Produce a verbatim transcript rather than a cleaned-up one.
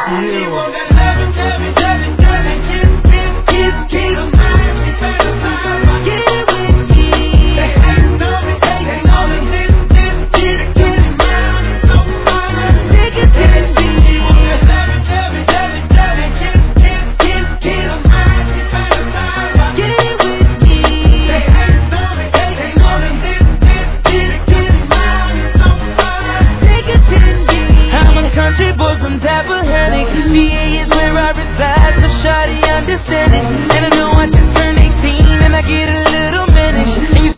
Country boy from Tappahannock, V A is where I reside, so shawty understand it.